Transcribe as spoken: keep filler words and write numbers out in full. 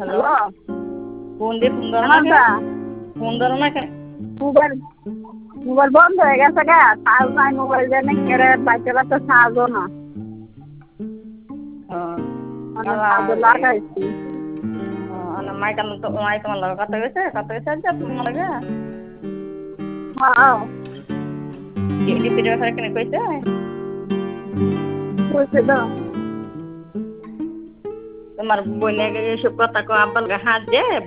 hello phone দিয়ে phone ধরো না কেন হেমন্ত ফোন ধরো না কেন মোবাইল মোবাইল বন্ধ হয়ে গেছে গা চার্জ নাই মোবাইল জানি কেড়ে বাইকেরা তো চার্জও না মানে চার্জ লাগাইছি মাই কাল তো মাই তোমার লগে কথা গেছে কথা গেছে আজ তোমার লগে হ্যাঁ ডিপির ব্যাপারে কেন কইছে কইছে তো তোমার বোনের এসব কথা কো আব্বার হাত দে